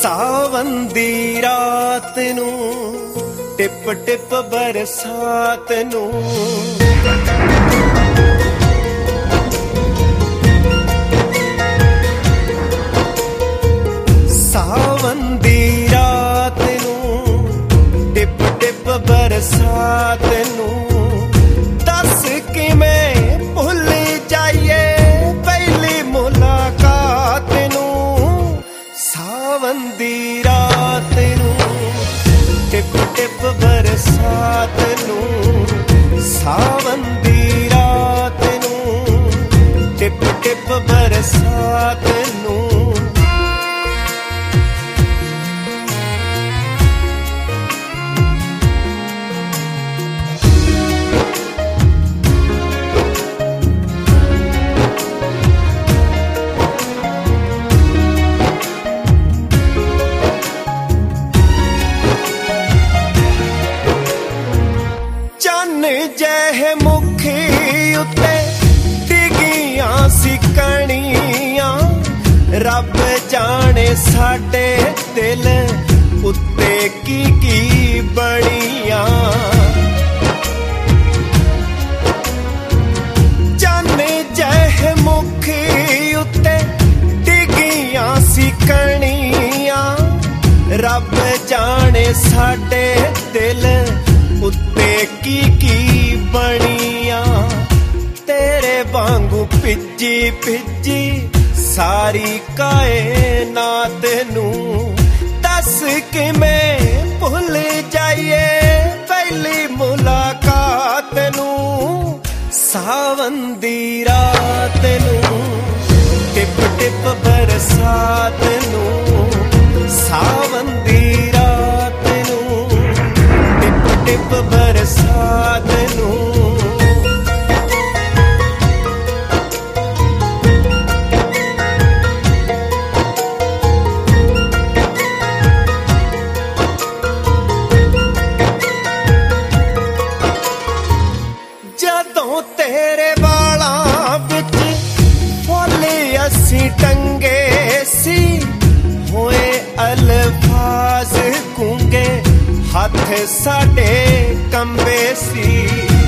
ਸਾਵਨ ਦੀ ਰਾਤ ਨੂੰ tip tip ਬਰਸਾਤ ਨੂੰ ਸਾਵਨ ਦੀ ਰਾਤ ਨੂੰ ਟਿਪ ਟਿਪ ਬਰਸਾਤ ਨੂੰ ਦੱਸ ਕਿਵੇਂ ਭੁੱਲ ਜਾਈਏ ਪਹਿਲੀ ਮੁਲਾਕਾਤ ਨੂੰ ਸਾਵਨ ਦੀ ਰਾਤ ਨੂੰ ਟਿਪ ਟਿਪ ਬਰਸਾਤ ਨੂੰ ਸਾਵਨ ਦੀ ਰਾਤ ਨੂੰ ਟਿਪ ਟਿਪ ਬਰਸਾਤ ਨੂੰ ਜਹ ਮੁਖੀ ਉੱਤੇ ਡਿੱਗੀਆਂ ਸੀ ਕਣੀਆਂ ਰੱਬ ਜਾਣੇ ਸਾਡੇ ਦਿਲ ਉੱਤੇ ਕੀ ਬਣੀਆਂ ਚੰਨ ਜਹ ਮੁਖੀ ਉੱਤੇ ਡਿੱਗੀਆਂ ਸੀ ਕਣੀਆਂ ਰੱਬ ਜਾਣੇ ਸਾਡੇ ਦਿਲ ਉੱਤੇ ਕੀ ਬਣੀਆਂ ਤੇਰੇ ਵਾਂਗੂ ਭਿੱਜੀ ਭਿੱਜੀ ਸਾਰੀ ਕਾਇਨਾਤ ਨੂੰ ਦੱਸ ਕਿਵੇਂ ਭੁੱਲ ਜਾਈਏ ਪਹਿਲੀ ਮੁਲਾਕਾਤ ਨੂੰ ਸਾਵਨ ਦੀ ਰਾਤ ਨੂੰ ਟਿਪ ਟਿਪ ਬਰਸਾਤ ਨੂੰ ਸਾਵਨ ਦੀ ਰਾਤ ਨੂੰ ਟਿਪ ਬਰਸਾਤ ਨੂੰ ਜਦੋਂ ਤੇਰੇ ਵਾਲਾਂ ਵਿੱਚ ਫੁੱਲ ਅਸੀਂ ਟੰਗੇ ਸੀ ਹੋਏ ਅਲਫਾਜ਼ ਗੂੰਗੇ ਹੱਥ ਸਾਡੇ ਕੰਬੇ ਸੀ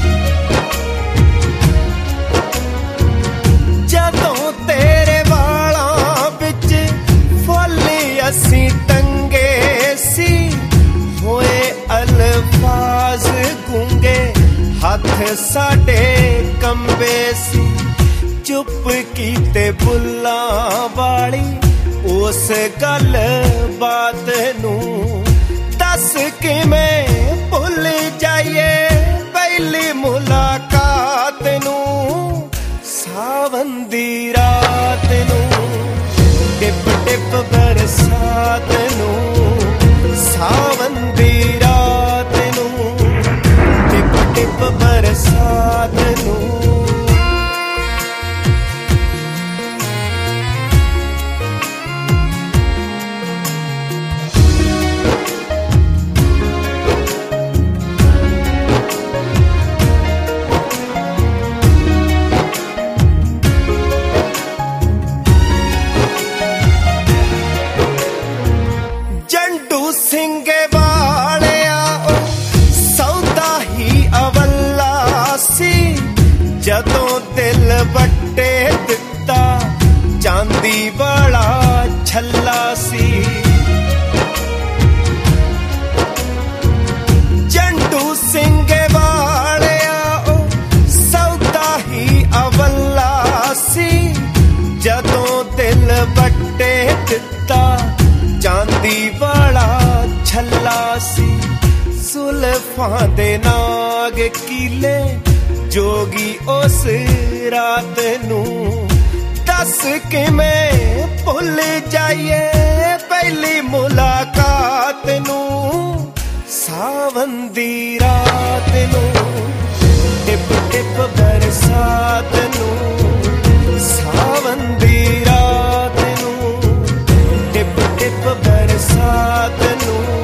ਜਦੋਂ ਤੇਰੇ ਵਾਲਾਂ ਵਿੱਚ ਫੁੱਲ ਅਸੀਂ ਟੰਗੇ ਸੀ ਹੋਏ ਅਲਫਾਜ਼ ਗੂੰਗੇ ਹੱਥ ਸਾਡੇ ਕੰਬੇ ਸੀ ਚੁੱਪ ਕੀਤੇ ਬੁੱਲਾਂ ਵਾਲੀ ਉਸ ਗੱਲ ਬਾਤ ਨੂੰ ਦੱਸ ਕਿਵੇਂ ਭੁੱਲ ਜਾਈਏ ਪਹਿਲੀ ਮੁਲਾਕਾਤ ਨੂੰ ਸਾਵਨ ਦੀ ਰਾਤ ਨੂੰ ਟਿਪ ਟਿਪ ਬਰਸਾਤ ਨੂੰ ਸਾਵਨ ਦੀ ਰਾਤ ਨੂੰ ਟਿਪ ਟਿਪ ਬਰਸਾਤ ਨੂੰ ਸਿੰਘੇ ਵਾਲਿਆ ਉਹ ਸੌਦਾ ਹੀ ਅਵੱਲਾ ਸੀ ਜਦੋਂ ਦਿਲ ਵੱਟੇ ਦਿੱਤਾ ਚਾਂਦੀ ਵਾਲਾ ਛੱਲਾ ਸੀ ਜੰਡੂ ਸਿੰਘੇ ਵਾਲਿਆ ਉਹ ਸੌਦਾ ਹੀ ਅਵੱਲਾ ਸੀ ਜਦੋਂ ਦਿਲ ਵੱਟੇ ਦਿੱਤਾ ਚਾਂਦੀ ਵਾਲਾ ਛੱਲਾ ਸੀ ਸੁਲਫਾਂ ਦੇ ਨਾਗ ਕੀਲੇ ਜੋਗੀ ਉਸ ਰਾਤ ਨੂੰ ਦੱਸ ਕਿਵੇਂ ਭੁੱਲ ਜਾਈਏ ਪਹਿਲੀ ਮੁਲਾਕਾਤ ਨੂੰ ਸਾਵਨ ਦੀ ਰਾਤ ਨੂੰ ਟਿਪ ਟਿਪ ਬਰਸਾਤ ਨੂੰ ਸਾਵਨ ਦੀ ਰਾਤ ਨੂੰ ਟਿਪ ਟਿਪ ਬਰਸਾਤ ਨੂੰ